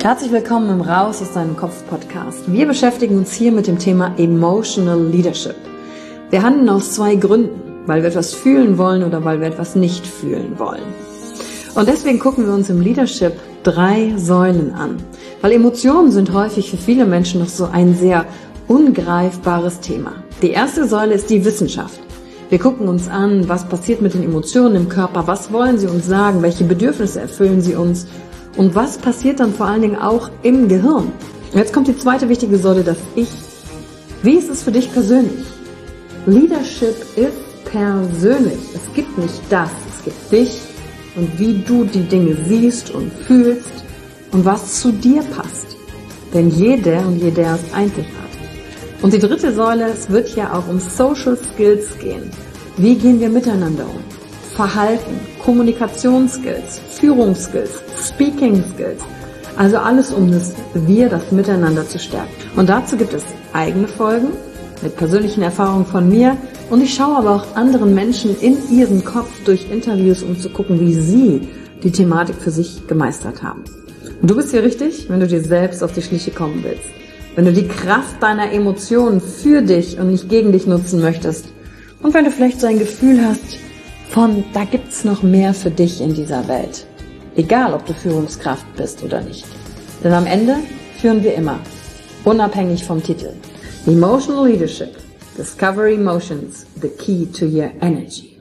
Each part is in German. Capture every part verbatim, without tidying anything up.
Herzlich willkommen im Raus aus deinem Kopf Podcast. Wir beschäftigen uns hier mit dem Thema Emotional Leadership. Wir handeln aus zwei Gründen, weil wir etwas fühlen wollen oder weil wir etwas nicht fühlen wollen. Und deswegen gucken wir uns im Leadership drei Säulen an, weil Emotionen sind häufig für viele Menschen noch so ein sehr ungreifbares Thema. Die erste Säule ist die Wissenschaft. Wir gucken uns an, was passiert mit den Emotionen im Körper, was wollen sie uns sagen, welche Bedürfnisse erfüllen sie uns und was passiert dann vor allen Dingen auch im Gehirn. Und jetzt kommt die zweite wichtige Säule, das Ich. Wie ist es für dich persönlich? Leadership ist persönlich. Es gibt nicht das, es gibt dich und wie du die Dinge siehst und fühlst und was zu dir passt. Denn jeder und jeder ist einzigartig. Und die dritte Säule, es wird ja auch um Social Skills gehen. Wie gehen wir miteinander um? Verhalten, Kommunikationsskills, Führungsskills, Speaking Skills. Also alles, um das Wir, das Miteinander zu stärken. Und dazu gibt es eigene Folgen mit persönlichen Erfahrungen von mir. Und ich schaue aber auch anderen Menschen in ihren Kopf durch Interviews, um zu gucken, wie sie die Thematik für sich gemeistert haben. Und du bist hier richtig, wenn du dir selbst auf die Schliche kommen willst. Wenn du die Kraft deiner Emotionen für dich und nicht gegen dich nutzen möchtest. Und wenn du vielleicht so ein Gefühl hast von, da gibt's noch mehr für dich in dieser Welt. Egal, ob du Führungskraft bist oder nicht. Denn am Ende führen wir immer, unabhängig vom Titel. Emotional Leadership. Discover Emotions, the key to your energy.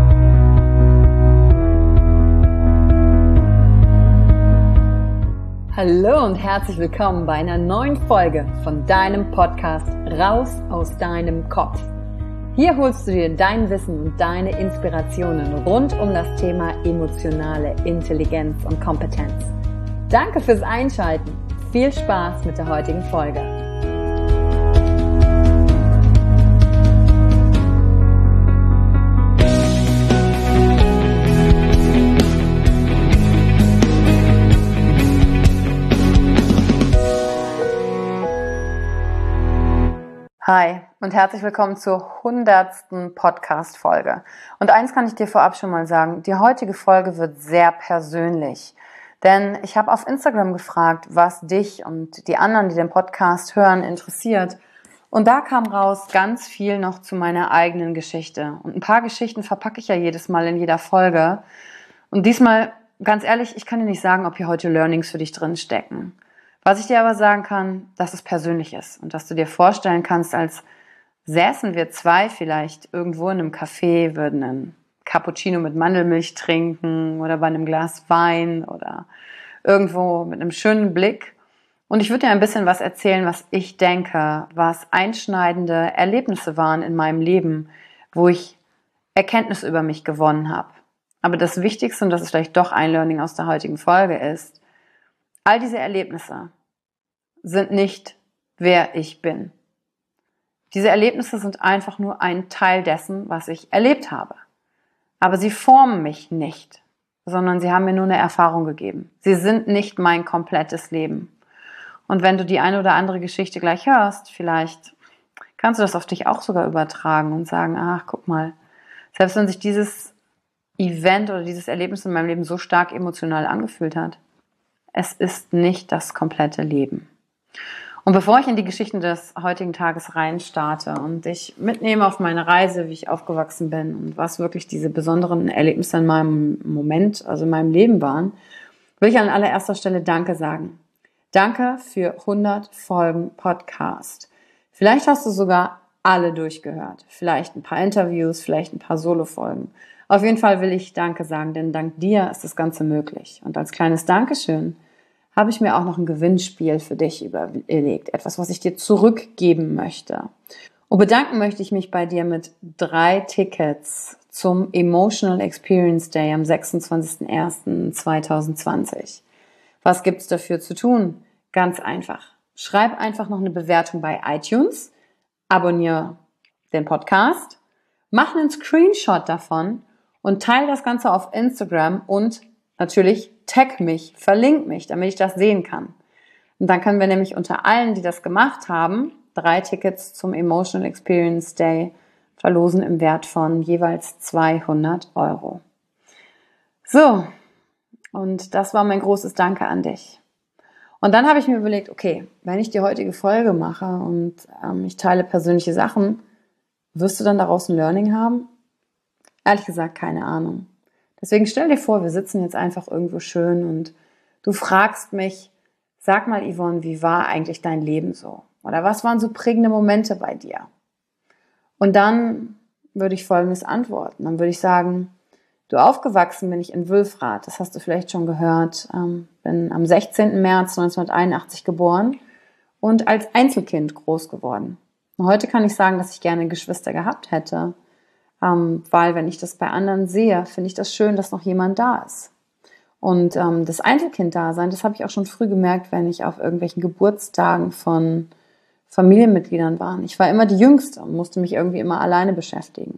Hallo und herzlich willkommen bei einer neuen Folge von deinem Podcast Raus aus deinem Kopf. Hier holst du dir dein Wissen und deine Inspirationen rund um das Thema emotionale Intelligenz und Kompetenz. Danke fürs Einschalten. Viel Spaß mit der heutigen Folge. Hi und herzlich willkommen zur hundertsten Podcast-Folge. Und eins kann ich dir vorab schon mal sagen, die heutige Folge wird sehr persönlich. Denn ich habe auf Instagram gefragt, was dich und die anderen, die den Podcast hören, interessiert. Und da kam raus ganz viel noch zu meiner eigenen Geschichte. Und ein paar Geschichten verpacke ich ja jedes Mal in jeder Folge. Und diesmal, ganz ehrlich, ich kann dir nicht sagen, ob hier heute Learnings für dich drin stecken. Was ich dir aber sagen kann, dass es persönlich ist und dass du dir vorstellen kannst, als säßen wir zwei vielleicht irgendwo in einem Café, würden einen Cappuccino mit Mandelmilch trinken oder bei einem Glas Wein oder irgendwo mit einem schönen Blick. Und ich würde dir ein bisschen was erzählen, was ich denke, was einschneidende Erlebnisse waren in meinem Leben, wo ich Erkenntnisse über mich gewonnen habe. Aber das Wichtigste, und das ist vielleicht doch ein Learning aus der heutigen Folge, ist, all diese Erlebnisse sind nicht, wer ich bin. Diese Erlebnisse sind einfach nur ein Teil dessen, was ich erlebt habe. Aber sie formen mich nicht, sondern sie haben mir nur eine Erfahrung gegeben. Sie sind nicht mein komplettes Leben. Und wenn du die eine oder andere Geschichte gleich hörst, vielleicht kannst du das auf dich auch sogar übertragen und sagen, ach, guck mal, selbst wenn sich dieses Event oder dieses Erlebnis in meinem Leben so stark emotional angefühlt hat, es ist nicht das komplette Leben. Und bevor ich in die Geschichten des heutigen Tages reinstarte und dich mitnehme auf meine Reise, wie ich aufgewachsen bin und was wirklich diese besonderen Erlebnisse in meinem Moment, also in meinem Leben waren, will ich an allererster Stelle Danke sagen. Danke für hundert Folgen Podcast. Vielleicht hast du sogar alle durchgehört. Vielleicht ein paar Interviews, vielleicht ein paar Solo-Folgen. Auf jeden Fall will ich Danke sagen, denn dank dir ist das Ganze möglich. Und als kleines Dankeschön habe ich mir auch noch ein Gewinnspiel für dich überlegt. Etwas, was ich dir zurückgeben möchte. Und bedanken möchte ich mich bei dir mit drei Tickets zum Emotional Experience Day am sechsundzwanzigsten ersten zweitausendzwanzig. Was gibt's dafür zu tun? Ganz einfach. Schreib einfach noch eine Bewertung bei iTunes, abonniere den Podcast, mach einen Screenshot davon und teile das Ganze auf Instagram und natürlich tag mich, verlink mich, damit ich das sehen kann. Und dann können wir nämlich unter allen, die das gemacht haben, drei Tickets zum Emotional Experience Day verlosen im Wert von jeweils zweihundert Euro. So, und das war mein großes Danke an dich. Und dann habe ich mir überlegt, okay, wenn ich die heutige Folge mache und ähm, ich teile persönliche Sachen, wirst du dann daraus ein Learning haben? Ehrlich gesagt, keine Ahnung. Deswegen stell dir vor, wir sitzen jetzt einfach irgendwo schön und du fragst mich, sag mal Yvonne, wie war eigentlich dein Leben so? Oder was waren so prägende Momente bei dir? Und dann würde ich Folgendes antworten. Dann würde ich sagen, du, aufgewachsen bin ich in Wülfrath, das hast du vielleicht schon gehört, ähm, bin am sechzehnten März neunzehnhunderteinundachtzig geboren und als Einzelkind groß geworden. Und heute kann ich sagen, dass ich gerne Geschwister gehabt hätte, ähm, weil wenn ich das bei anderen sehe, finde ich das schön, dass noch jemand da ist. Und ähm, das Einzelkind-Dasein, das habe ich auch schon früh gemerkt, wenn ich auf irgendwelchen Geburtstagen von Familienmitgliedern war. Ich war immer die Jüngste und musste mich irgendwie immer alleine beschäftigen.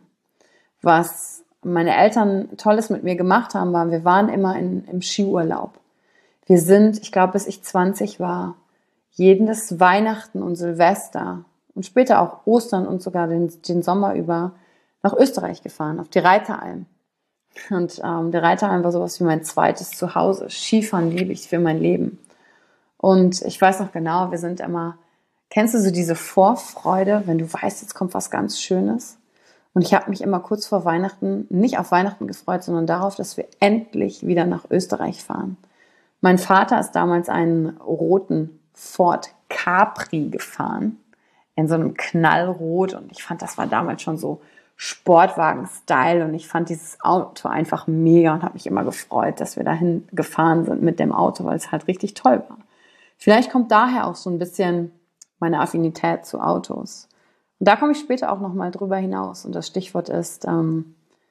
Was meine Eltern Tolles mit mir gemacht haben, war, wir waren immer in, im Skiurlaub. Wir sind, ich glaube, bis ich zwanzig war, jedes Weihnachten und Silvester und später auch Ostern und sogar den, den Sommer über nach Österreich gefahren, auf die Reiteralm. Und ähm, die Reiteralm war sowas wie mein zweites Zuhause. Skifahren liebe ich für mein Leben. Und ich weiß noch genau, wir sind immer, kennst du so diese Vorfreude, wenn du weißt, jetzt kommt was ganz Schönes? Und ich habe mich immer kurz vor Weihnachten, nicht auf Weihnachten gefreut, sondern darauf, dass wir endlich wieder nach Österreich fahren. Mein Vater ist damals einen roten Ford Capri gefahren, in so einem Knallrot. Und ich fand, das war damals schon so Sportwagen-Style. Und ich fand dieses Auto einfach mega und habe mich immer gefreut, dass wir dahin gefahren sind mit dem Auto, weil es halt richtig toll war. Vielleicht kommt daher auch so ein bisschen meine Affinität zu Autos. Und da komme ich später auch nochmal drüber hinaus. Und das Stichwort ist, ähm,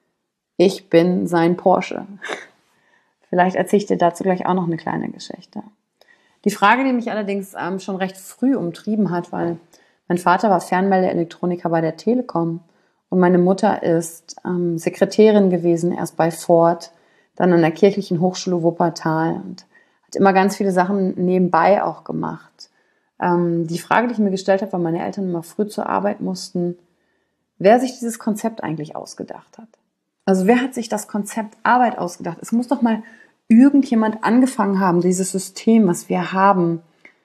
ich bin sein Porsche. Vielleicht erzähle ich dir dazu gleich auch noch eine kleine Geschichte. Die Frage, die mich allerdings ähm, schon recht früh umtrieben hat, weil mein Vater war Fernmeldeelektroniker bei der Telekom und meine Mutter ist ähm, Sekretärin gewesen, erst bei Ford, dann an der Kirchlichen Hochschule Wuppertal und hat immer ganz viele Sachen nebenbei auch gemacht. Ähm, die Frage, die ich mir gestellt habe, weil meine Eltern immer früh zur Arbeit mussten, wer sich dieses Konzept eigentlich ausgedacht hat. Also wer hat sich das Konzept Arbeit ausgedacht? Es muss doch mal irgendjemand angefangen haben, dieses System, was wir haben,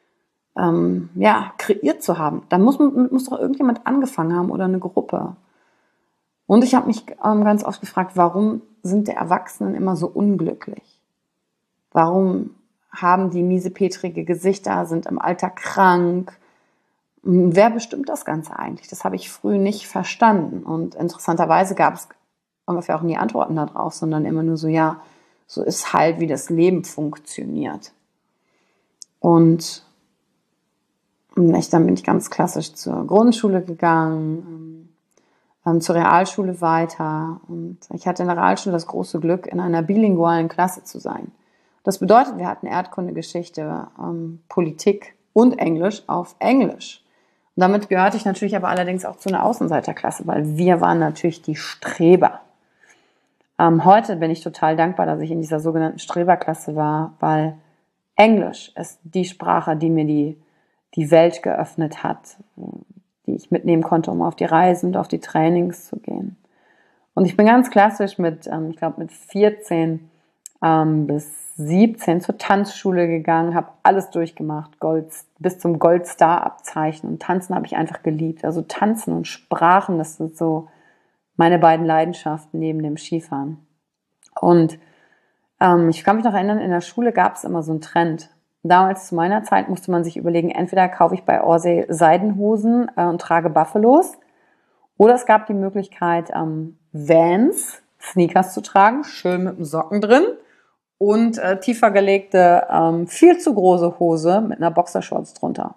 ähm, ja, kreiert zu haben. Da muss, muss doch irgendjemand angefangen haben oder eine Gruppe. Und ich habe mich ähm, ganz oft gefragt, warum sind die Erwachsenen immer so unglücklich? Warum haben die miesepetrige Gesichter, sind im Alter krank? Wer bestimmt das Ganze eigentlich? Das habe ich früh nicht verstanden. Und interessanterweise gab es ungefähr auch nie Antworten darauf, sondern immer nur so, ja, so ist halt, wie das Leben funktioniert. Und ich, dann bin ich ganz klassisch zur Grundschule gegangen, ähm, zur Realschule weiter. Und ich hatte in der Realschule das große Glück, in einer bilingualen Klasse zu sein. Das bedeutet, wir hatten Erdkunde, Geschichte, ähm, Politik und Englisch auf Englisch. Und damit gehörte ich natürlich aber allerdings auch zu einer Außenseiterklasse, weil wir waren natürlich die Streber. Ähm, heute bin ich total dankbar, dass ich in dieser sogenannten Streberklasse war, weil Englisch ist die Sprache, die mir die, die Welt geöffnet hat, die ich mitnehmen konnte, um auf die Reisen und auf die Trainings zu gehen. Und ich bin ganz klassisch mit, ähm, ich glaube mit vierzehn ähm, bis siebzehn zur Tanzschule gegangen, habe alles durchgemacht, Gold, bis zum Goldstar-Abzeichen. Und Tanzen habe ich einfach geliebt. Also Tanzen und Sprachen, das sind so meine beiden Leidenschaften neben dem Skifahren. Und ähm, ich kann mich noch erinnern, in der Schule gab es immer so einen Trend. Damals zu meiner Zeit musste man sich überlegen, entweder kaufe ich bei Orsay Seidenhosen äh, und trage Buffalos, oder es gab die Möglichkeit, ähm, Vans, Sneakers zu tragen, schön mit dem Socken drin, und äh, tiefer gelegte, ähm, viel zu große Hose mit einer Boxershorts drunter.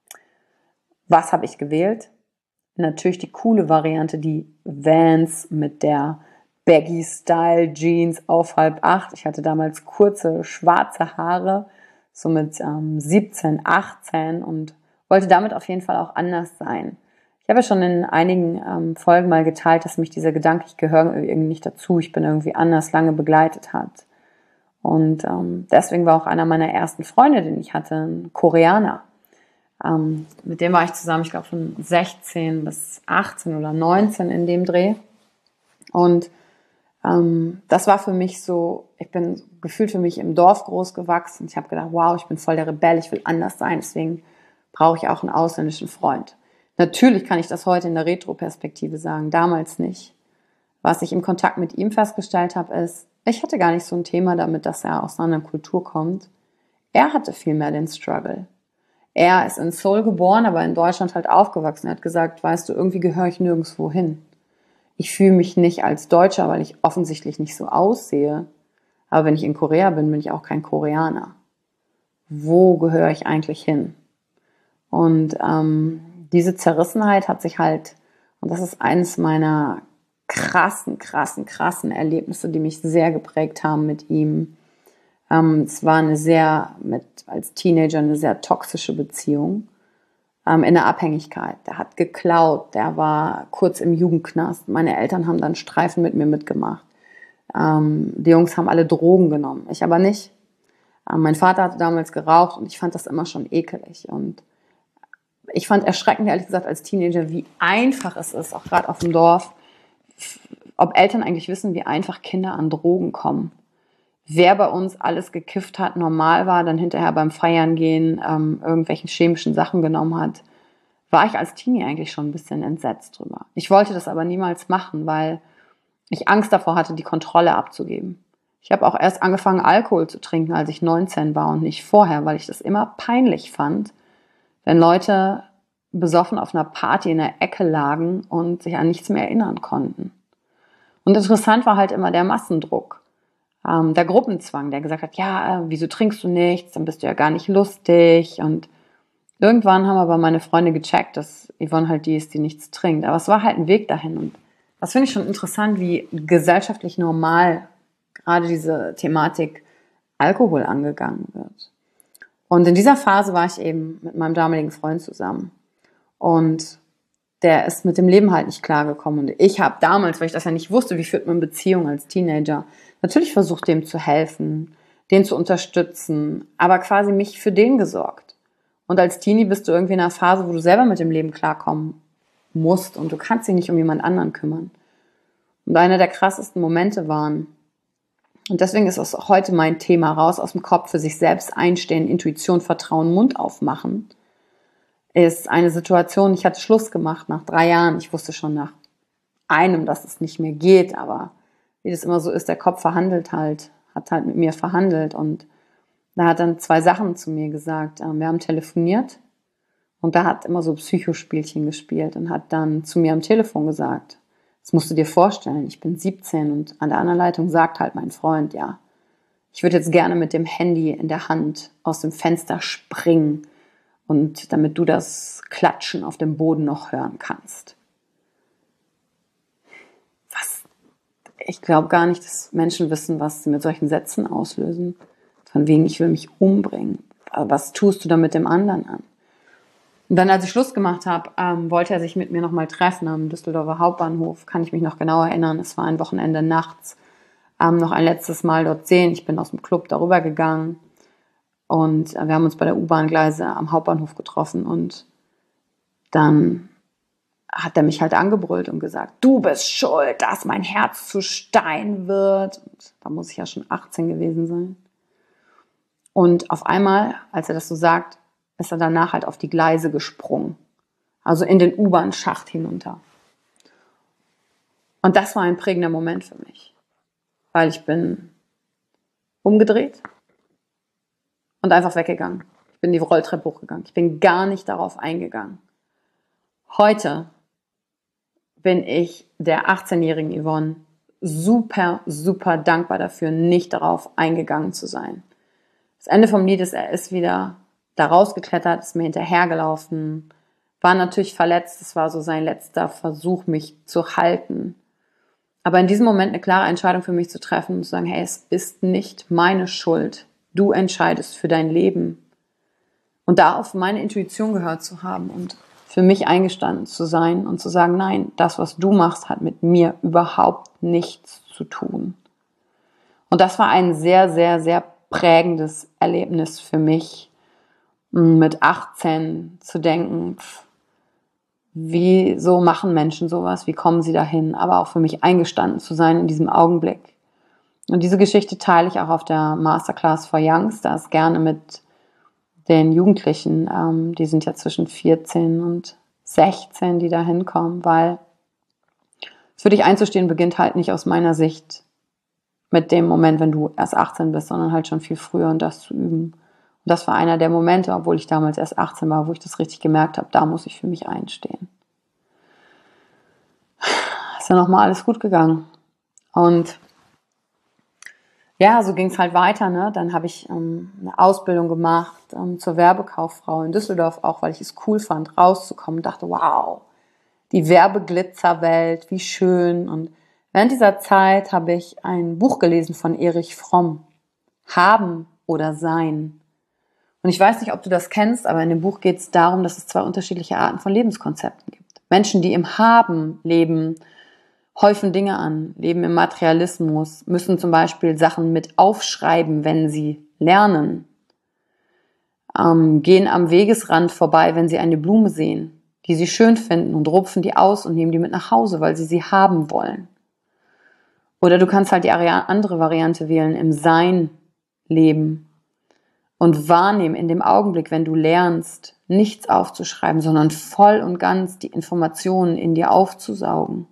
Was habe ich gewählt? Natürlich die coole Variante, die Vans mit der Baggy-Style-Jeans auf halb acht. Ich hatte damals kurze, schwarze Haare, so mit ähm, siebzehn, achtzehn und wollte damit auf jeden Fall auch anders sein. Ich habe ja schon in einigen ähm, Folgen mal geteilt, dass mich dieser Gedanke, ich gehöre irgendwie nicht dazu, ich bin irgendwie anders, lange begleitet hat. Und ähm, deswegen war auch einer meiner ersten Freunde, den ich hatte, ein Koreaner. Ähm, mit dem war ich zusammen, ich glaube von sechzehn bis achtzehn oder neunzehn in dem Dreh. Und Ähm, das war für mich so, ich bin gefühlt für mich im Dorf groß gewachsen. Ich habe gedacht, wow, ich bin voll der Rebell, ich will anders sein, deswegen brauche ich auch einen ausländischen Freund. Natürlich kann ich das heute in der Retro-Perspektive sagen, damals nicht. Was ich im Kontakt mit ihm festgestellt habe, ist, ich hatte gar nicht so ein Thema damit, dass er aus einer anderen Kultur kommt. Er hatte vielmehr den Struggle. Er ist in Seoul geboren, aber in Deutschland halt aufgewachsen. Er hat gesagt, weißt du, irgendwie gehöre ich nirgendwo hin. Ich fühle mich nicht als Deutscher, weil ich offensichtlich nicht so aussehe. Aber wenn ich in Korea bin, bin ich auch kein Koreaner. Wo gehöre ich eigentlich hin? Und ähm, diese Zerrissenheit hat sich halt, und das ist eines meiner krassen, krassen, krassen Erlebnisse, die mich sehr geprägt haben mit ihm. Ähm, es war eine sehr, mit als Teenager eine sehr toxische Beziehung. Ähm, in der Abhängigkeit. Der hat geklaut, der war kurz im Jugendknast. Meine Eltern haben dann Streifen mit mir mitgemacht. Ähm, die Jungs haben alle Drogen genommen, ich aber nicht. Ähm, mein Vater hatte damals geraucht und ich fand das immer schon ekelig. Und ich fand erschreckend, ehrlich gesagt, als Teenager, wie einfach es ist, auch gerade auf dem Dorf, ob Eltern eigentlich wissen, wie einfach Kinder an Drogen kommen. Wer bei uns alles gekifft hat, normal war, dann hinterher beim Feiern gehen, ähm, irgendwelchen chemischen Sachen genommen hat, war ich als Teenie eigentlich schon ein bisschen entsetzt drüber. Ich wollte das aber niemals machen, weil ich Angst davor hatte, die Kontrolle abzugeben. Ich habe auch erst angefangen, Alkohol zu trinken, als ich neunzehn war und nicht vorher, weil ich das immer peinlich fand, wenn Leute besoffen auf einer Party in der Ecke lagen und sich an nichts mehr erinnern konnten. Und interessant war halt immer der Massendruck. Ähm, der Gruppenzwang, der gesagt hat, ja, äh, wieso trinkst du nichts, dann bist du ja gar nicht lustig. Und irgendwann haben aber meine Freunde gecheckt, dass Yvonne halt die ist, die nichts trinkt. Aber es war halt ein Weg dahin. Und das finde ich schon interessant, wie gesellschaftlich normal gerade diese Thematik Alkohol angegangen wird. Und in dieser Phase war ich eben mit meinem damaligen Freund zusammen. Und der ist mit dem Leben halt nicht klargekommen. Und ich habe damals, weil ich das ja nicht wusste, wie führt man Beziehungen als Teenager, natürlich versucht, dem zu helfen, den zu unterstützen, aber quasi mich für den gesorgt. Und als Teenie bist du irgendwie in einer Phase, wo du selber mit dem Leben klarkommen musst und du kannst dich nicht um jemand anderen kümmern. Und einer der krassesten Momente waren, und deswegen ist es heute mein Thema, raus aus dem Kopf, für sich selbst einstehen, Intuition, Vertrauen, Mund aufmachen, ist eine Situation, ich hatte Schluss gemacht nach drei Jahren. Ich wusste schon nach einem, dass es nicht mehr geht, aber wie das immer so ist, der Kopf verhandelt halt, hat halt mit mir verhandelt und da hat dann zwei Sachen zu mir gesagt. Wir haben telefoniert und da hat immer so Psychospielchen gespielt und hat dann zu mir am Telefon gesagt, das musst du dir vorstellen, ich bin siebzehn und an der anderen Leitung sagt halt mein Freund, ja, ich würde jetzt gerne mit dem Handy in der Hand aus dem Fenster springen, und damit du das Klatschen auf dem Boden noch hören kannst. Was? Ich glaube gar nicht, dass Menschen wissen, was sie mit solchen Sätzen auslösen. Von wegen, ich will mich umbringen. Aber was tust du da mit dem anderen an? Und dann, als ich Schluss gemacht habe, ähm, wollte er sich mit mir nochmal treffen am Düsseldorfer Hauptbahnhof. Kann ich mich noch genau erinnern. Es war ein Wochenende nachts. Ähm, noch ein letztes Mal dort sehen. Ich bin aus dem Club darüber gegangen. Und wir haben uns bei der U-Bahn-Gleise am Hauptbahnhof getroffen und dann hat er mich halt angebrüllt und gesagt, du bist schuld, dass mein Herz zu Stein wird. Und da muss ich ja schon achtzehn gewesen sein. Und auf einmal, als er das so sagt, ist er danach halt auf die Gleise gesprungen. Also in den U-Bahn-Schacht hinunter. Und das war ein prägender Moment für mich. Weil ich bin umgedreht und einfach weggegangen. Ich bin die Rolltreppe hochgegangen. Ich bin gar nicht darauf eingegangen. Heute bin ich der achtzehnjährigen Yvonne super, super dankbar dafür, nicht darauf eingegangen zu sein. Das Ende vom Lied ist, er ist wieder da rausgeklettert, ist mir hinterhergelaufen, war natürlich verletzt. Es war so sein letzter Versuch, mich zu halten. Aber in diesem Moment eine klare Entscheidung für mich zu treffen und zu sagen, hey, es ist nicht meine Schuld. Du entscheidest für dein Leben. Und da auf meine Intuition gehört zu haben und für mich eingestanden zu sein und zu sagen, nein, das, was du machst, hat mit mir überhaupt nichts zu tun. Und das war ein sehr, sehr, sehr prägendes Erlebnis für mich, mit achtzehn zu denken, wieso machen Menschen sowas, wie kommen sie dahin, aber auch für mich eingestanden zu sein in diesem Augenblick. Und diese Geschichte teile ich auch auf der Masterclass for Youngsters gerne mit den Jugendlichen, ähm, die sind ja zwischen vierzehn und sechzehn, die da hinkommen, weil für dich einzustehen beginnt halt nicht aus meiner Sicht mit dem Moment, wenn du erst achtzehn bist, sondern halt schon viel früher und das zu üben. Und das war einer der Momente, obwohl ich damals erst achtzehn war, wo ich das richtig gemerkt habe, da muss ich für mich einstehen. Ist ja nochmal alles gut gegangen. Und ja, so ging es halt weiter, ne? Dann habe ich ähm, eine Ausbildung gemacht ähm, zur Werbekauffrau in Düsseldorf, auch weil ich es cool fand, rauszukommen. Dachte, wow, die Werbeglitzerwelt, wie schön. Und während dieser Zeit habe ich ein Buch gelesen von Erich Fromm, Haben oder Sein. Und ich weiß nicht, ob du das kennst, aber in dem Buch geht es darum, dass es zwei unterschiedliche Arten von Lebenskonzepten gibt. Menschen, die im Haben leben, häufen Dinge an, leben im Materialismus, müssen zum Beispiel Sachen mit aufschreiben, wenn sie lernen, ähm, gehen am Wegesrand vorbei, wenn sie eine Blume sehen, die sie schön finden und rupfen die aus und nehmen die mit nach Hause, weil sie sie haben wollen. Oder du kannst halt die andere Variante wählen, im Sein leben und wahrnehmen in dem Augenblick, wenn du lernst, nichts aufzuschreiben, sondern voll und ganz die Informationen in dir aufzusaugen.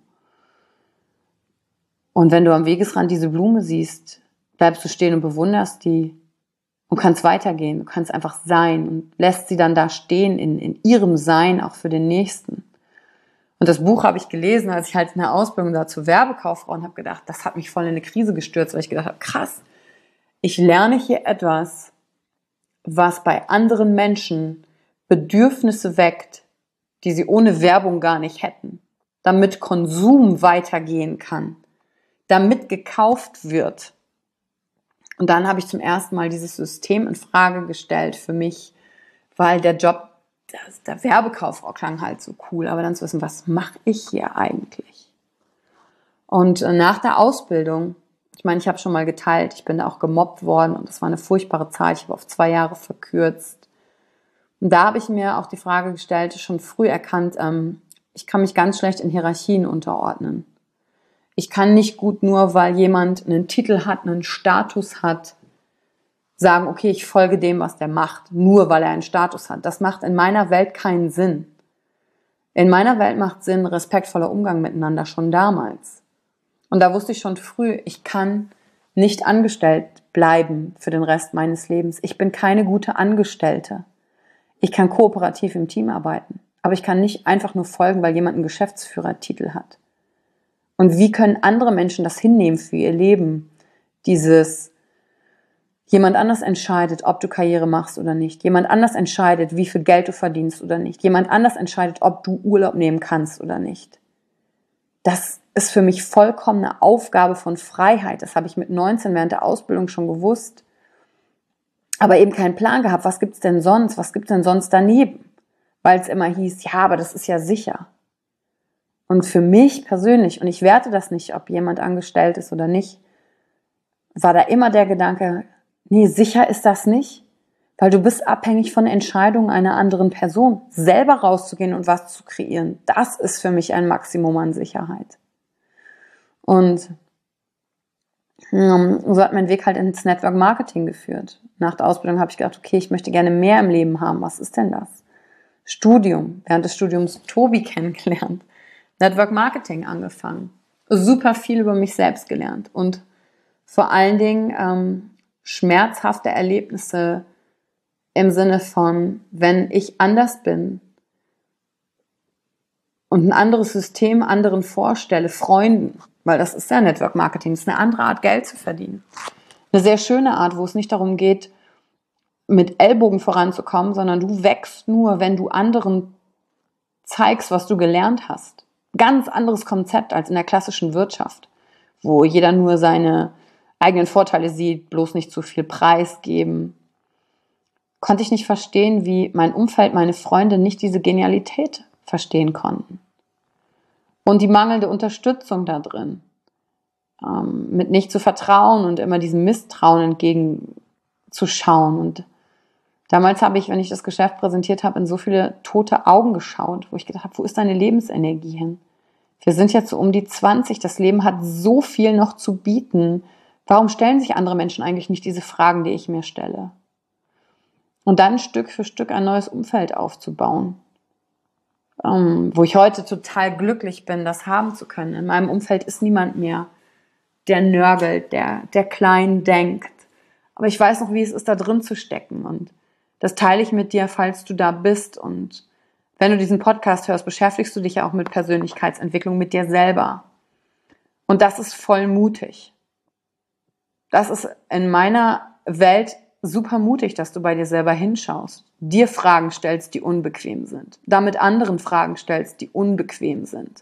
Und wenn du am Wegesrand diese Blume siehst, bleibst du stehen und bewunderst die und kannst weitergehen. Du kannst einfach sein und lässt sie dann da stehen in, in ihrem Sein, auch für den Nächsten. Und das Buch habe ich gelesen, als ich halt in der Ausbildung da zur Werbekauffrau und habe gedacht, das hat mich voll in eine Krise gestürzt, weil ich gedacht habe, krass, ich lerne hier etwas, was bei anderen Menschen Bedürfnisse weckt, die sie ohne Werbung gar nicht hätten, damit Konsum weitergehen kann, damit gekauft wird. Und dann habe ich zum ersten Mal dieses System in Frage gestellt für mich, weil der Job der Werbekauffrau klang halt so cool, aber dann zu wissen, was mache ich hier eigentlich? Und nach der Ausbildung, ich meine, ich habe schon mal geteilt, ich bin da auch gemobbt worden und das war eine furchtbare Zeit, ich habe auf zwei Jahre verkürzt. Und da habe ich mir auch die Frage gestellt, schon früh erkannt, ähm, ich kann mich ganz schlecht in Hierarchien unterordnen. Ich kann nicht gut nur, weil jemand einen Titel hat, einen Status hat, sagen, okay, ich folge dem, was der macht, nur weil er einen Status hat. Das macht in meiner Welt keinen Sinn. In meiner Welt macht Sinn respektvoller Umgang miteinander, schon damals. Und da wusste ich schon früh, ich kann nicht angestellt bleiben für den Rest meines Lebens. Ich bin keine gute Angestellte. Ich kann kooperativ im Team arbeiten, aber ich kann nicht einfach nur folgen, weil jemand einen Geschäftsführertitel hat. Und wie können andere Menschen das hinnehmen für ihr Leben? Dieses, jemand anders entscheidet, ob du Karriere machst oder nicht. Jemand anders entscheidet, wie viel Geld du verdienst oder nicht. Jemand anders entscheidet, ob du Urlaub nehmen kannst oder nicht. Das ist für mich vollkommen eine Aufgabe von Freiheit. Das habe ich mit neunzehn während der Ausbildung schon gewusst. Aber eben keinen Plan gehabt, was gibt's denn sonst? Was gibt's denn sonst daneben? Weil es immer hieß, ja, aber das ist ja sicher. Und für mich persönlich, und ich werte das nicht, ob jemand angestellt ist oder nicht, war da immer der Gedanke, nee, sicher ist das nicht, weil du bist abhängig von Entscheidungen einer anderen Person. Selber rauszugehen und was zu kreieren, das ist für mich ein Maximum an Sicherheit. Und ähm, so hat mein Weg halt ins Network Marketing geführt. Nach der Ausbildung habe ich gedacht, okay, ich möchte gerne mehr im Leben haben. Was ist denn das? Studium. Während des Studiums Tobi kennengelernt. Network Marketing angefangen. Super viel über mich selbst gelernt. Und vor allen Dingen ähm, schmerzhafte Erlebnisse im Sinne von, wenn ich anders bin und ein anderes System anderen vorstelle, Freunden, weil das ist ja Network Marketing, das ist eine andere Art, Geld zu verdienen. Eine sehr schöne Art, wo es nicht darum geht, mit Ellbogen voranzukommen, sondern du wächst nur, wenn du anderen zeigst, was du gelernt hast. Ganz anderes Konzept als in der klassischen Wirtschaft, wo jeder nur seine eigenen Vorteile sieht, bloß nicht zu viel preisgeben. Konnte ich nicht verstehen, wie mein Umfeld, meine Freunde nicht diese Genialität verstehen konnten. Und die mangelnde Unterstützung da drin, ähm, mit nicht zu vertrauen und immer diesem Misstrauen entgegenzuschauen. Und Damals habe ich, wenn ich das Geschäft präsentiert habe, in so viele tote Augen geschaut, wo ich gedacht habe, wo ist deine Lebensenergie hin? Wir sind jetzt so um die zwanzig, das Leben hat so viel noch zu bieten. Warum stellen sich andere Menschen eigentlich nicht diese Fragen, die ich mir stelle? Und dann Stück für Stück ein neues Umfeld aufzubauen, ähm, wo ich heute total glücklich bin, das haben zu können. In meinem Umfeld ist niemand mehr, der nörgelt, der, der klein denkt. Aber ich weiß noch, wie es ist, da drin zu stecken. Und das teile ich mit dir, falls du da bist. Und wenn du diesen Podcast hörst, beschäftigst du dich ja auch mit Persönlichkeitsentwicklung, mit dir selber. Und das ist voll mutig. Das ist in meiner Welt super mutig, dass du bei dir selber hinschaust, dir Fragen stellst, die unbequem sind, damit anderen Fragen stellst, die unbequem sind.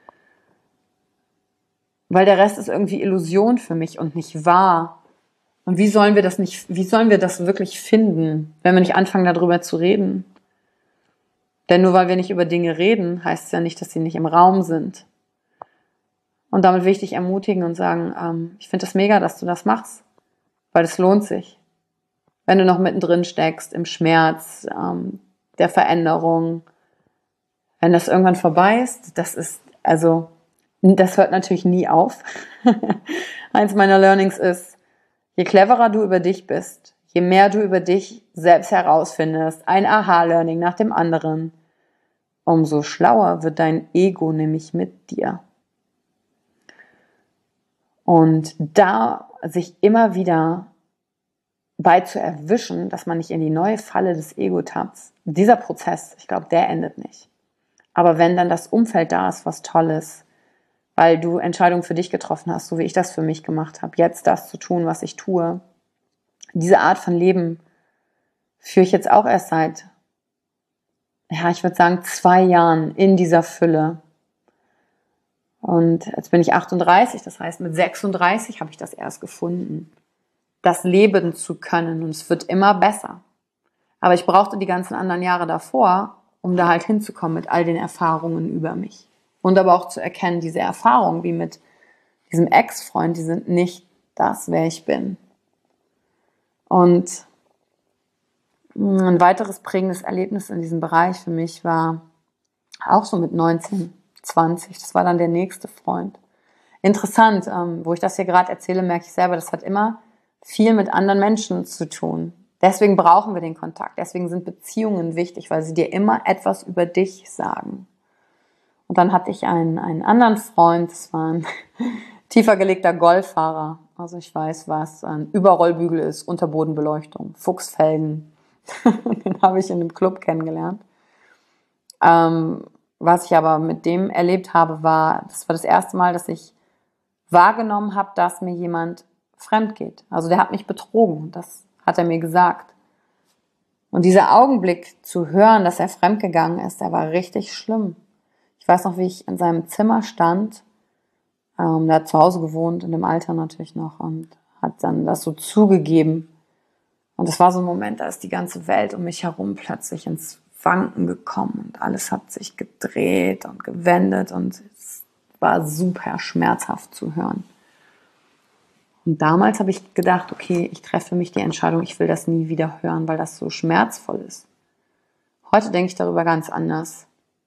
Weil der Rest ist irgendwie Illusion für mich und nicht wahr. Und wie sollen wir das nicht, wie sollen wir das wirklich finden, wenn wir nicht anfangen, darüber zu reden? Denn nur weil wir nicht über Dinge reden, heißt es ja nicht, dass sie nicht im Raum sind. Und damit will ich dich ermutigen und sagen, ähm, ich finde es mega, dass du das machst, weil es lohnt sich. Wenn du noch mittendrin steckst, im Schmerz, ähm, der Veränderung, wenn das irgendwann vorbei ist, das ist, also, das hört natürlich nie auf. Eins meiner Learnings ist, je cleverer du über dich bist, je mehr du über dich selbst herausfindest, ein Aha-Learning nach dem anderen, umso schlauer wird dein Ego nämlich mit dir. Und da sich immer wieder bei zu erwischen, dass man nicht in die neue Falle des Ego tappt, dieser Prozess, ich glaube, der endet nicht. Aber wenn dann das Umfeld da ist, was toll ist, weil du Entscheidungen für dich getroffen hast, so wie ich das für mich gemacht habe, jetzt das zu tun, was ich tue, diese Art von Leben führe ich jetzt auch erst seit, ja, ich würde sagen, zwei Jahren in dieser Fülle. Und jetzt bin ich achtunddreißig, das heißt, mit sechsunddreißig habe ich das erst gefunden, das leben zu können. Und es wird immer besser. Aber ich brauchte die ganzen anderen Jahre davor, um da halt hinzukommen mit all den Erfahrungen über mich. Und aber auch zu erkennen, diese Erfahrungen, wie mit diesem Ex-Freund, die sind nicht das, wer ich bin. Und ein weiteres prägendes Erlebnis in diesem Bereich für mich war auch so mit neunzehn, zwanzig. Das war dann der nächste Freund. Interessant, ähm, wo ich das hier gerade erzähle, merke ich selber, das hat immer viel mit anderen Menschen zu tun. Deswegen brauchen wir den Kontakt. Deswegen sind Beziehungen wichtig, weil sie dir immer etwas über dich sagen. Und dann hatte ich einen, einen anderen Freund, das war ein tiefer gelegter Golffahrer. Also ich weiß, was ein Überrollbügel ist, Unterbodenbeleuchtung, Fuchsfelgen. Den habe ich in einem Club kennengelernt. Ähm, was ich aber mit dem erlebt habe, war, das war das erste Mal, dass ich wahrgenommen habe, dass mir jemand fremd geht. Also der hat mich betrogen, das hat er mir gesagt. Und dieser Augenblick zu hören, dass er fremdgegangen ist, der war richtig schlimm. Ich weiß noch, wie ich in seinem Zimmer stand, ähm, der hat zu Hause gewohnt, in dem Alter natürlich noch, und hat dann das so zugegeben. Und das war so ein Moment, da ist die ganze Welt um mich herum plötzlich ins Wanken gekommen und alles hat sich gedreht und gewendet und es war super schmerzhaft zu hören. Und damals habe ich gedacht, okay, ich treffe für mich die Entscheidung, ich will das nie wieder hören, weil das so schmerzvoll ist. Heute denke ich darüber ganz anders.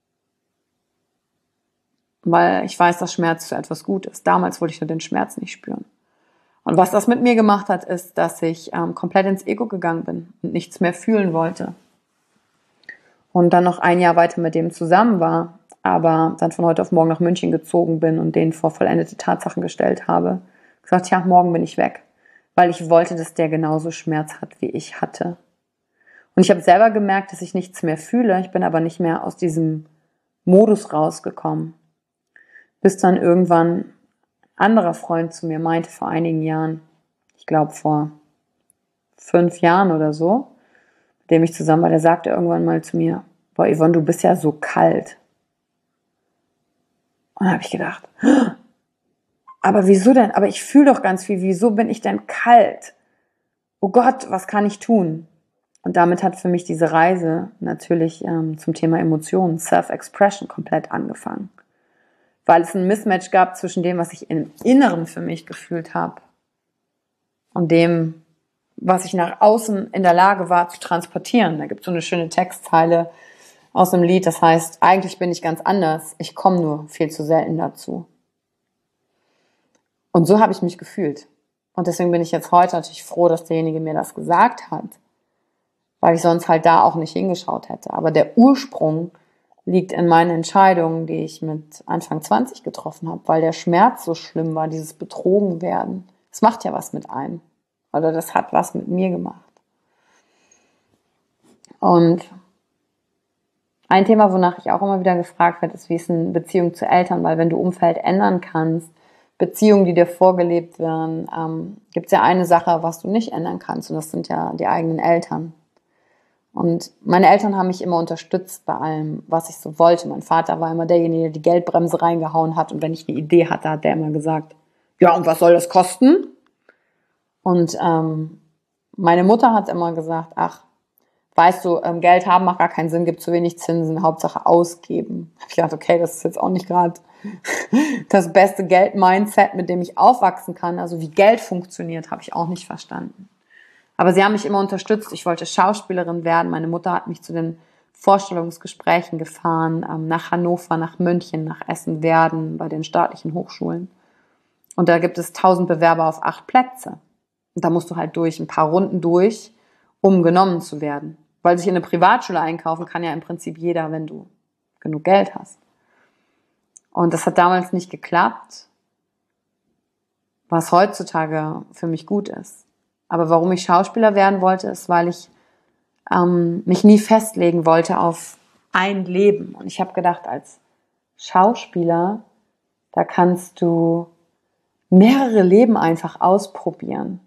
Weil ich weiß, dass Schmerz für etwas gut ist. Damals wollte ich nur den Schmerz nicht spüren. Und was das mit mir gemacht hat, ist, dass ich ähm, komplett ins Ego gegangen bin und nichts mehr fühlen wollte. Und dann noch ein Jahr weiter mit dem zusammen war, aber dann von heute auf morgen nach München gezogen bin und den vor vollendete Tatsachen gestellt habe. Gesagt, ja, morgen bin ich weg. Weil ich wollte, dass der genauso Schmerz hat, wie ich hatte. Und ich habe selber gemerkt, dass ich nichts mehr fühle. Ich bin aber nicht mehr aus diesem Modus rausgekommen. Bis dann irgendwann ein anderer Freund zu mir meinte, vor einigen Jahren, ich glaube vor fünf Jahren oder so, mit dem ich zusammen war, der sagte irgendwann mal zu mir, boah, Yvonne, du bist ja so kalt. Und dann habe ich gedacht, aber wieso denn? Aber ich fühle doch ganz viel, wieso bin ich denn kalt? Oh Gott, was kann ich tun? Und damit hat für mich diese Reise natürlich ähm, zum Thema Emotionen, Self-Expression komplett angefangen. Weil es ein Mismatch gab zwischen dem, was ich im Inneren für mich gefühlt habe und dem, was ich nach außen in der Lage war zu transportieren. Da gibt es so eine schöne Textzeile aus dem Lied, das heißt, eigentlich bin ich ganz anders, ich komme nur viel zu selten dazu. Und so habe ich mich gefühlt. Und deswegen bin ich jetzt heute natürlich froh, dass derjenige mir das gesagt hat, weil ich sonst halt da auch nicht hingeschaut hätte. Aber der Ursprung liegt in meinen Entscheidungen, die ich mit Anfang zwanzig getroffen habe, weil der Schmerz so schlimm war, dieses Betrogenwerden. Das macht ja was mit einem. Oder das hat was mit mir gemacht. Und ein Thema, wonach ich auch immer wieder gefragt werde, ist, wie ist eine Beziehung zu Eltern? Weil wenn du Umfeld ändern kannst, Beziehungen, die dir vorgelebt werden, ähm, gibt es ja eine Sache, was du nicht ändern kannst. Und das sind ja die eigenen Eltern. Und meine Eltern haben mich immer unterstützt bei allem, was ich so wollte. Mein Vater war immer derjenige, der die Geldbremse reingehauen hat. Und wenn ich eine Idee hatte, hat der immer gesagt, ja, und was soll das kosten? Und ähm, meine Mutter hat immer gesagt, ach, weißt du, ähm, Geld haben macht gar keinen Sinn, gibt zu wenig Zinsen, Hauptsache ausgeben. Da habe ich gedacht, okay, das ist jetzt auch nicht gerade das beste Geld-Mindset, mit dem ich aufwachsen kann. Also wie Geld funktioniert, habe ich auch nicht verstanden. Aber sie haben mich immer unterstützt. Ich wollte Schauspielerin werden. Meine Mutter hat mich zu den Vorstellungsgesprächen gefahren, ähm, nach Hannover, nach München, nach Essen-Werden, bei den staatlichen Hochschulen. Und da gibt es tausend Bewerber auf acht Plätze. Und da musst du halt durch ein paar Runden durch, um genommen zu werden. Weil sich in eine Privatschule einkaufen kann ja im Prinzip jeder, wenn du genug Geld hast. Und das hat damals nicht geklappt, was heutzutage für mich gut ist. Aber warum ich Schauspieler werden wollte, ist, weil ich ähm, mich nie festlegen wollte auf ein Leben. Und ich habe gedacht, als Schauspieler, da kannst du mehrere Leben einfach ausprobieren.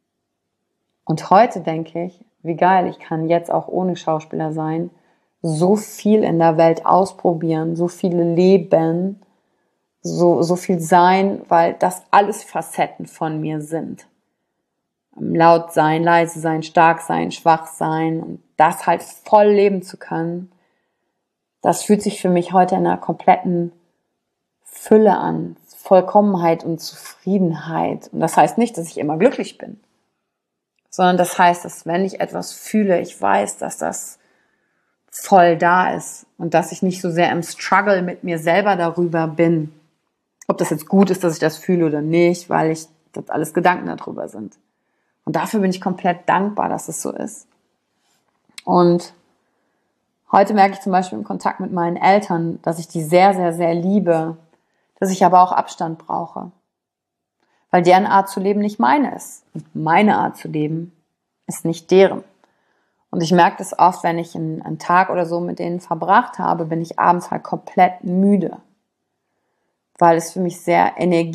Und heute denke ich, wie geil, ich kann jetzt auch ohne Schauspieler sein, so viel in der Welt ausprobieren, so viele Leben, so, so viel sein, weil das alles Facetten von mir sind. Laut sein, leise sein, stark sein, schwach sein und das halt voll leben zu können, das fühlt sich für mich heute in einer kompletten Fülle an, Vollkommenheit und Zufriedenheit. Und das heißt nicht, dass ich immer glücklich bin, sondern das heißt, dass wenn ich etwas fühle, ich weiß, dass das voll da ist und dass ich nicht so sehr im Struggle mit mir selber darüber bin, ob das jetzt gut ist, dass ich das fühle oder nicht, weil ich das alles Gedanken darüber sind. Und dafür bin ich komplett dankbar, dass es so ist. Und heute merke ich zum Beispiel im Kontakt mit meinen Eltern, dass ich die sehr, sehr, sehr liebe, dass ich aber auch Abstand brauche. Weil deren Art zu leben nicht meine ist. Und meine Art zu leben ist nicht deren. Und ich merke das oft, wenn ich einen, einen Tag oder so mit denen verbracht habe, bin ich abends halt komplett müde. Weil es für mich sehr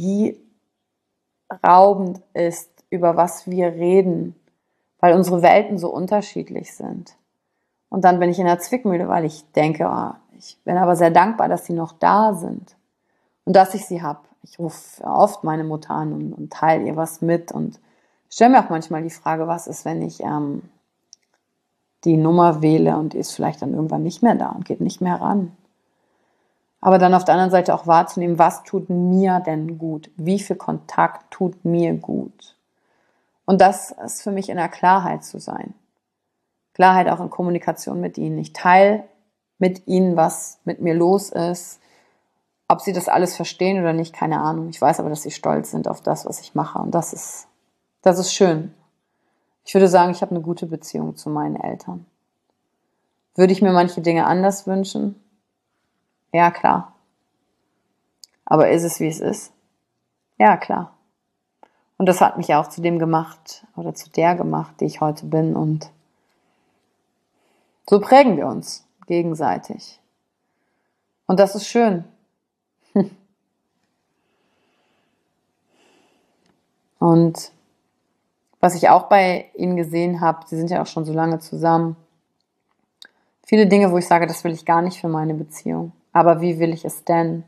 energieraubend ist, über was wir reden, weil unsere Welten so unterschiedlich sind. Und dann bin ich in der Zwickmühle, weil ich denke, oh, ich bin aber sehr dankbar, dass sie noch da sind und dass ich sie habe. Ich rufe oft meine Mutter an und, und teile ihr was mit und stelle mir auch manchmal die Frage, was ist, wenn ich ähm, die Nummer wähle und die ist vielleicht dann irgendwann nicht mehr da und geht nicht mehr ran. Aber dann auf der anderen Seite auch wahrzunehmen, was tut mir denn gut? Wie viel Kontakt tut mir gut? Und das ist für mich in der Klarheit zu sein. Klarheit auch in Kommunikation mit ihnen. Ich teile mit ihnen, was mit mir los ist. Ob sie das alles verstehen oder nicht, keine Ahnung. Ich weiß aber, dass sie stolz sind auf das, was ich mache. Und das ist, das ist schön. Ich würde sagen, ich habe eine gute Beziehung zu meinen Eltern. Würde ich mir manche Dinge anders wünschen? Ja, klar. Aber ist es, wie es ist? Ja, klar. Und das hat mich auch zu dem gemacht oder zu der gemacht, die ich heute bin. Und so prägen wir uns gegenseitig. Und das ist schön. Und was ich auch bei ihnen gesehen habe, sie sind ja auch schon so lange zusammen, viele Dinge, wo ich sage, das will ich gar nicht für meine Beziehung. Aber wie will ich es denn?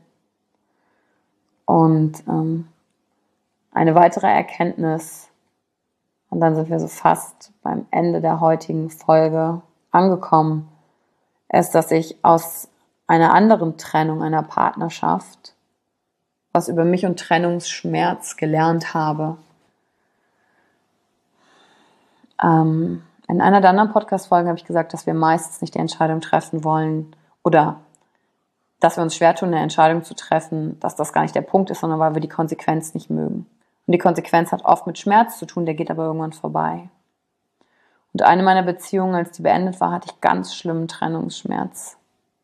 Und ähm, eine weitere Erkenntnis, und dann sind wir so fast beim Ende der heutigen Folge angekommen, ist, dass ich aus einer anderen Trennung, einer Partnerschaft, was über mich und Trennungsschmerz gelernt habe. Ähm, in einer der anderen Podcast-Folgen habe ich gesagt, dass wir meistens nicht die Entscheidung treffen wollen oder dass wir uns schwer tun, eine Entscheidung zu treffen, dass das gar nicht der Punkt ist, sondern weil wir die Konsequenz nicht mögen. Und die Konsequenz hat oft mit Schmerz zu tun, der geht aber irgendwann vorbei. Und eine meiner Beziehungen, als die beendet war, hatte ich ganz schlimmen Trennungsschmerz.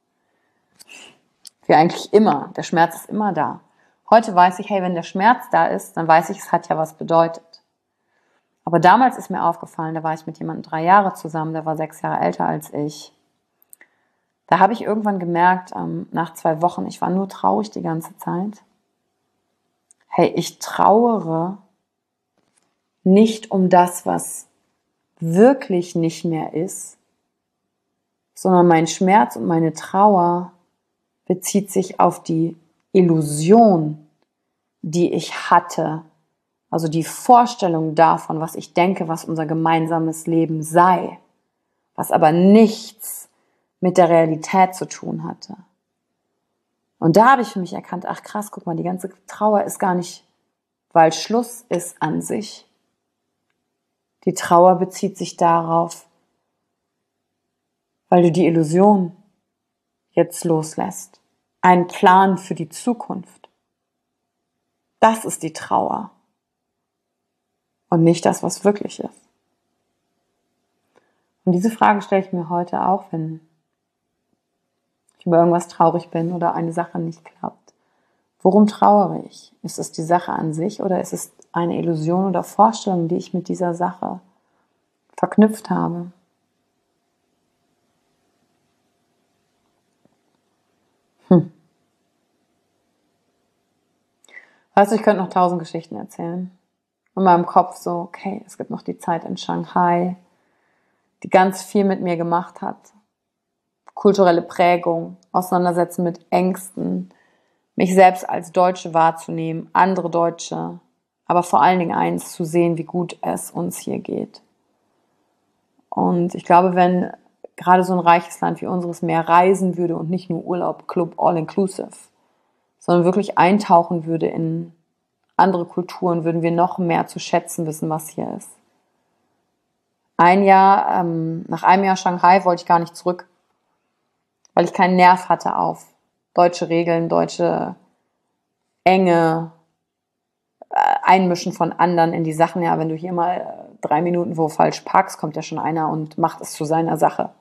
Wie eigentlich immer. Der Schmerz ist immer da. Heute weiß ich, hey, wenn der Schmerz da ist, dann weiß ich, es hat ja was bedeutet. Aber damals ist mir aufgefallen, da war ich mit jemandem drei Jahre zusammen, der war sechs Jahre älter als ich. Da habe ich irgendwann gemerkt, ähm, nach zwei Wochen, ich war nur traurig die ganze Zeit. Hey, ich trauere nicht um das, was wirklich nicht mehr ist, sondern mein Schmerz und meine Trauer bezieht sich auf die Illusion, die ich hatte, also die Vorstellung davon, was ich denke, was unser gemeinsames Leben sei, was aber nichts mit der Realität zu tun hatte. Und da habe ich für mich erkannt, ach krass, guck mal, die ganze Trauer ist gar nicht, weil Schluss ist an sich. Die Trauer bezieht sich darauf, weil du die Illusion jetzt loslässt. Ein Plan für die Zukunft. Das ist die Trauer. Und nicht das, was wirklich ist. Und diese Frage stelle ich mir heute auch, wenn ich über irgendwas traurig bin oder eine Sache nicht klappt. Worum trauere ich? Ist es die Sache an sich oder ist es eine Illusion oder Vorstellung, die ich mit dieser Sache verknüpft habe? Hm. Weißt du, ich könnte noch tausend Geschichten erzählen. In meinem Kopf so, okay, es gibt noch die Zeit in Shanghai, die ganz viel mit mir gemacht hat. Kulturelle Prägung, Auseinandersetzen mit Ängsten, mich selbst als Deutsche wahrzunehmen, andere Deutsche, aber vor allen Dingen eins, zu sehen, wie gut es uns hier geht. Und ich glaube, wenn gerade so ein reiches Land wie unseres mehr reisen würde und nicht nur Urlaub, Club, all-inclusive, sondern wirklich eintauchen würde in andere Kulturen, würden wir noch mehr zu schätzen wissen, was hier ist. Ein Jahr, ähm, nach einem Jahr Shanghai wollte ich gar nicht zurück, weil ich keinen Nerv hatte auf deutsche Regeln, deutsche enge äh, Einmischen von anderen in die Sachen. Ja, wenn du hier mal äh, drei Minuten wo falsch parkst, kommt ja schon einer und macht es zu seiner Sache.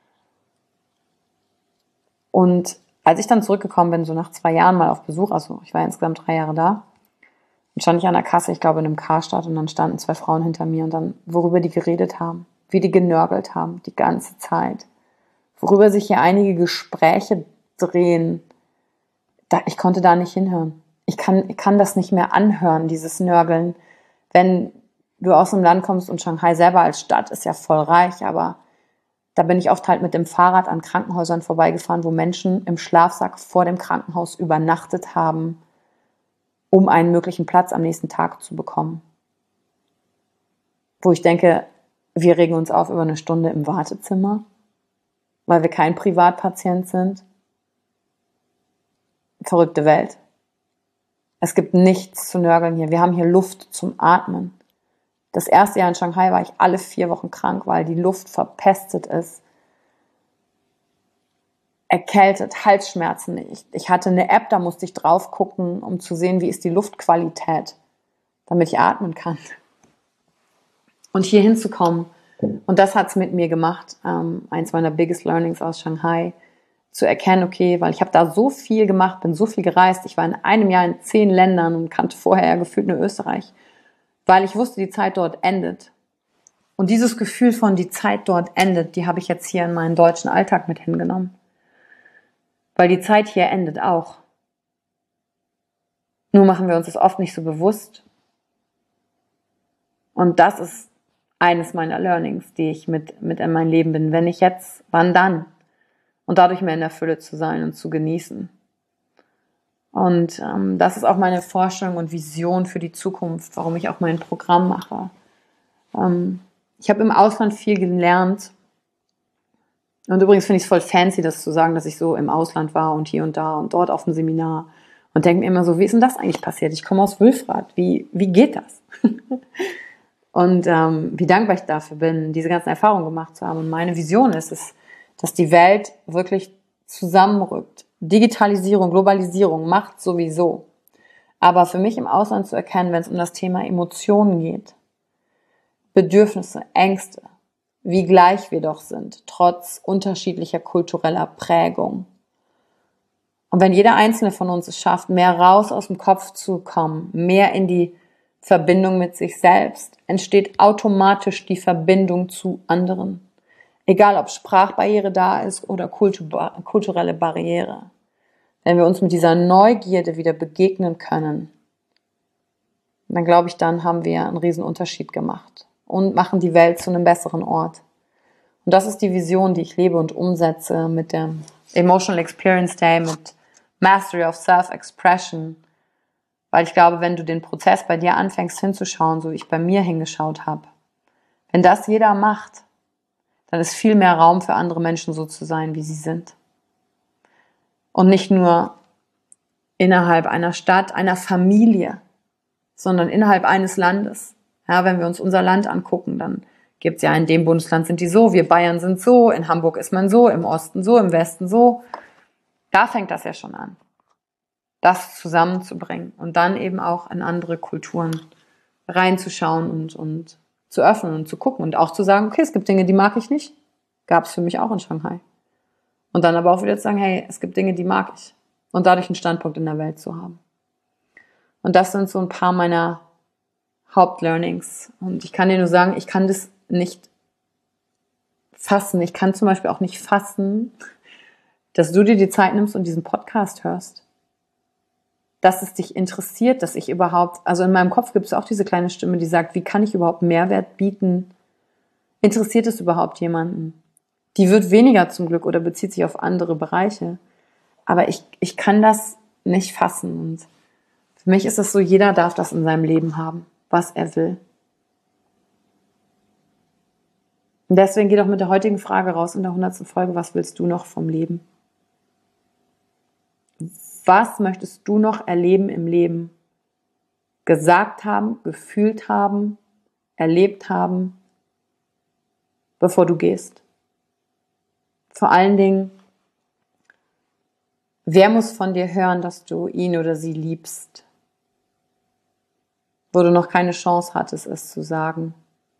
Und als ich dann zurückgekommen bin, so nach zwei Jahren mal auf Besuch, also ich war insgesamt drei Jahre da, dann stand ich an der Kasse, ich glaube in einem Karstadt, und dann standen zwei Frauen hinter mir und dann, worüber die geredet haben, wie die genörgelt haben, die ganze Zeit, worüber sich hier einige Gespräche drehen, da, ich konnte da nicht hinhören. Ich kann, ich kann das nicht mehr anhören, dieses Nörgeln. Wenn du aus einem Land kommst und Shanghai selber als Stadt ist ja voll reich, aber da bin ich oft halt mit dem Fahrrad an Krankenhäusern vorbeigefahren, wo Menschen im Schlafsack vor dem Krankenhaus übernachtet haben, um einen möglichen Platz am nächsten Tag zu bekommen. Wo ich denke, wir regen uns auf über eine Stunde im Wartezimmer, weil wir kein Privatpatient sind. Verrückte Welt. Es gibt nichts zu nörgeln hier. Wir haben hier Luft zum Atmen. Das erste Jahr in Shanghai war ich alle vier Wochen krank, weil die Luft verpestet ist. Erkältet, Halsschmerzen. Ich, ich hatte eine App, da musste ich drauf gucken, um zu sehen, wie ist die Luftqualität, damit ich atmen kann. Und hier hinzukommen, und das hat es mit mir gemacht, ähm, eins meiner biggest learnings aus Shanghai, zu erkennen, okay, weil ich habe da so viel gemacht, bin so viel gereist, ich war in einem Jahr in zehn Ländern und kannte vorher ja gefühlt nur Österreich, weil ich wusste, die Zeit dort endet. Und dieses Gefühl von, die Zeit dort endet, die habe ich jetzt hier in meinen deutschen Alltag mit hingenommen. Weil die Zeit hier endet auch. Nur machen wir uns das oft nicht so bewusst. Und das ist eines meiner Learnings, die ich mit, mit in mein Leben bin. Wenn nicht jetzt, wann dann? Und dadurch mehr in der Fülle zu sein und zu genießen. Und ähm, das ist auch meine Vorstellung und Vision für die Zukunft, warum ich auch mein Programm mache. Ähm, ich habe im Ausland viel gelernt. Und übrigens finde ich es voll fancy, das zu sagen, dass ich so im Ausland war und hier und da und dort auf dem Seminar. Und denke mir immer so, wie ist denn das eigentlich passiert? Ich komme aus Wülfrath. Wie, wie geht das? Und ähm, wie dankbar ich dafür bin, diese ganzen Erfahrungen gemacht zu haben. Und meine Vision ist es, dass die Welt wirklich zusammenrückt. Digitalisierung, Globalisierung, Macht sowieso. Aber für mich im Ausland zu erkennen, wenn es um das Thema Emotionen geht, Bedürfnisse, Ängste, wie gleich wir doch sind, trotz unterschiedlicher kultureller Prägung. Und wenn jeder Einzelne von uns es schafft, mehr raus aus dem Kopf zu kommen, mehr in die Verbindung mit sich selbst, entsteht automatisch die Verbindung zu anderen. Egal, ob Sprachbarriere da ist oder kulturelle Barriere. Wenn wir uns mit dieser Neugierde wieder begegnen können, dann glaube ich, dann haben wir einen riesen Unterschied gemacht und machen die Welt zu einem besseren Ort. Und das ist die Vision, die ich lebe und umsetze mit dem Emotional Experience Day, mit Mastery of Self-Expression. Weil ich glaube, wenn du den Prozess bei dir anfängst hinzuschauen, so wie ich bei mir hingeschaut habe, wenn das jeder macht, dann ist viel mehr Raum für andere Menschen so zu sein, wie sie sind. Und nicht nur innerhalb einer Stadt, einer Familie, sondern innerhalb eines Landes. Ja, wenn wir uns unser Land angucken, dann gibt es ja, in dem Bundesland sind die so, wir Bayern sind so, in Hamburg ist man so, im Osten so, im Westen so. Da fängt das ja schon an, das zusammenzubringen und dann eben auch in andere Kulturen reinzuschauen und, und zu öffnen und zu gucken und auch zu sagen, okay, es gibt Dinge, die mag ich nicht. Gab es für mich auch in Shanghai. Und dann aber auch wieder zu sagen, hey, es gibt Dinge, die mag ich. Und dadurch einen Standpunkt in der Welt zu haben. Und das sind so ein paar meiner Hauptlearnings. Und ich kann dir nur sagen, ich kann das nicht fassen. Ich kann zum Beispiel auch nicht fassen, dass du dir die Zeit nimmst und diesen Podcast hörst. Dass es dich interessiert, dass ich überhaupt, also in meinem Kopf gibt es auch diese kleine Stimme, die sagt, wie kann ich überhaupt Mehrwert bieten? Interessiert es überhaupt jemanden? Die wird weniger zum Glück oder bezieht sich auf andere Bereiche. Aber ich, ich kann das nicht fassen. Und für mich ist es so, jeder darf das in seinem Leben haben, was er will. Und deswegen geh doch mit der heutigen Frage raus in der hundertsten Folge, was willst du noch vom Leben? Was möchtest du noch erleben im Leben? Gesagt haben, gefühlt haben, erlebt haben, bevor du gehst? Vor allen Dingen, wer muss von dir hören, dass du ihn oder sie liebst, wo du noch keine Chance hattest, es zu sagen,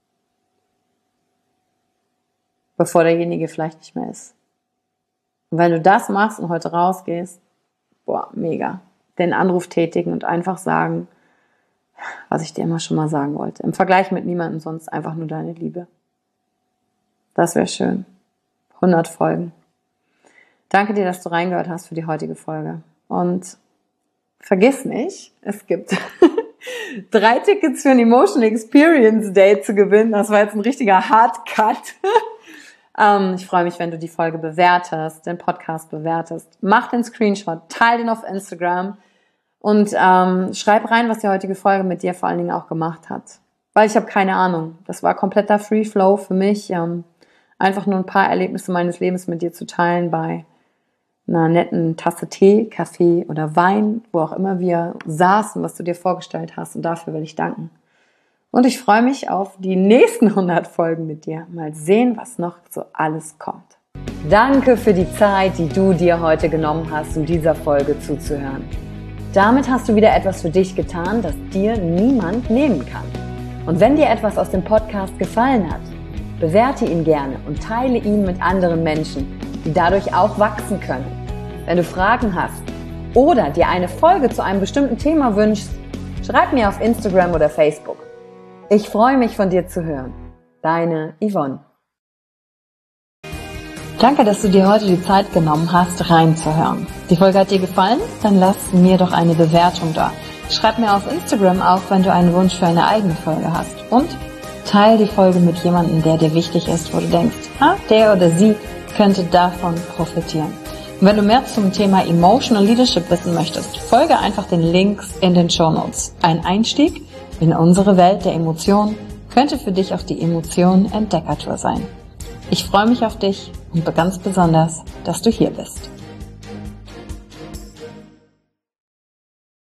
bevor derjenige vielleicht nicht mehr ist. Und wenn du das machst und heute rausgehst, boah, mega, den Anruf tätigen und einfach sagen, was ich dir immer schon mal sagen wollte. Im Vergleich mit niemandem sonst, einfach nur deine Liebe. Das wäre schön. hundert Folgen. Danke dir, dass du reingehört hast für die heutige Folge. Und vergiss nicht, es gibt drei Tickets für ein Emotional Experience Day zu gewinnen. Das war jetzt ein richtiger Hardcut. ähm, ich freue mich, wenn du die Folge bewertest, den Podcast bewertest. Mach den Screenshot, teile den auf Instagram und ähm, schreib rein, was die heutige Folge mit dir vor allen Dingen auch gemacht hat. Weil ich habe keine Ahnung. Das war kompletter Free Flow für mich. Ähm, einfach nur ein paar Erlebnisse meines Lebens mit dir zu teilen bei einer netten Tasse Tee, Kaffee oder Wein, wo auch immer wir saßen, was du dir vorgestellt hast. Und dafür will ich danken. Und ich freue mich auf die nächsten hundert Folgen mit dir. Mal sehen, was noch so alles kommt. Danke für die Zeit, die du dir heute genommen hast, um dieser Folge zuzuhören. Damit hast du wieder etwas für dich getan, das dir niemand nehmen kann. Und wenn dir etwas aus dem Podcast gefallen hat, bewerte ihn gerne und teile ihn mit anderen Menschen, die dadurch auch wachsen können. Wenn du Fragen hast oder dir eine Folge zu einem bestimmten Thema wünschst, schreib mir auf Instagram oder Facebook. Ich freue mich, von dir zu hören. Deine Yvonne. Danke, dass du dir heute die Zeit genommen hast, reinzuhören. Die Folge hat dir gefallen? Dann lass mir doch eine Bewertung da. Schreib mir auf Instagram auch, wenn du einen Wunsch für eine eigene Folge hast. Und teile die Folge mit jemandem, der dir wichtig ist, wo du denkst, ah, der oder sie könnte davon profitieren. Und wenn du mehr zum Thema Emotional Leadership wissen möchtest, folge einfach den Links in den Shownotes. Ein Einstieg in unsere Welt der Emotionen könnte für dich auch die Emotionen Entdeckertour sein. Ich freue mich auf dich und ganz besonders, dass du hier bist.